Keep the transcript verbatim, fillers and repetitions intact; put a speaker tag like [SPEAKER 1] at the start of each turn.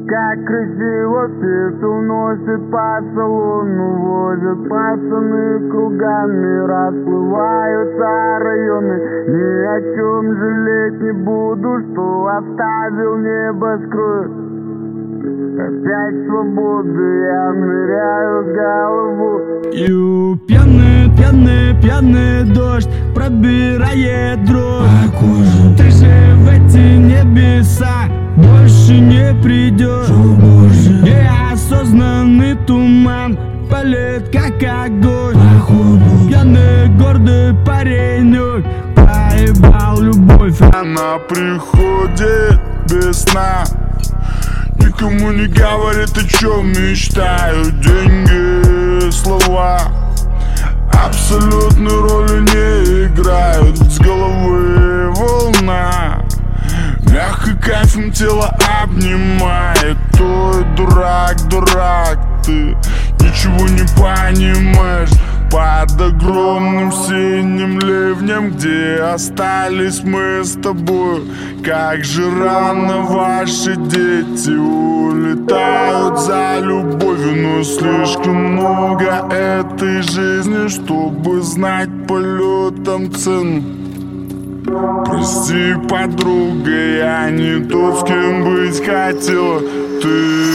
[SPEAKER 1] Как красиво всех уносит по салону, возят пацаны кругами, расплываются районы. Ни о чем жалеть не буду, что оставил небоскреб. Опять свободы, я ныряю с голову.
[SPEAKER 2] И пьяный, пьяный, пьяный дождь пробирает дрожь по коже. Ты же в эти небеса больше не придешь. Неосознанный туман палит как огонь. Походу. Пьяный гордый паренек проебал любовь.
[SPEAKER 3] Она приходит без сна, никому не говорит, о чем мечтаю. Деньги, слова абсолютной роли не играют. С головы волна, мягко кайфом тело обнимает. Ой, дурак, дурак, ты ничего не понимаешь. Под огромным синим ливнем, где остались мы с тобой, как же рано ваши дети улетают за любовью. Но слишком много этой жизни, чтобы знать полетом цену. Прости, подруга, я не тот, с кем быть хотела. Ты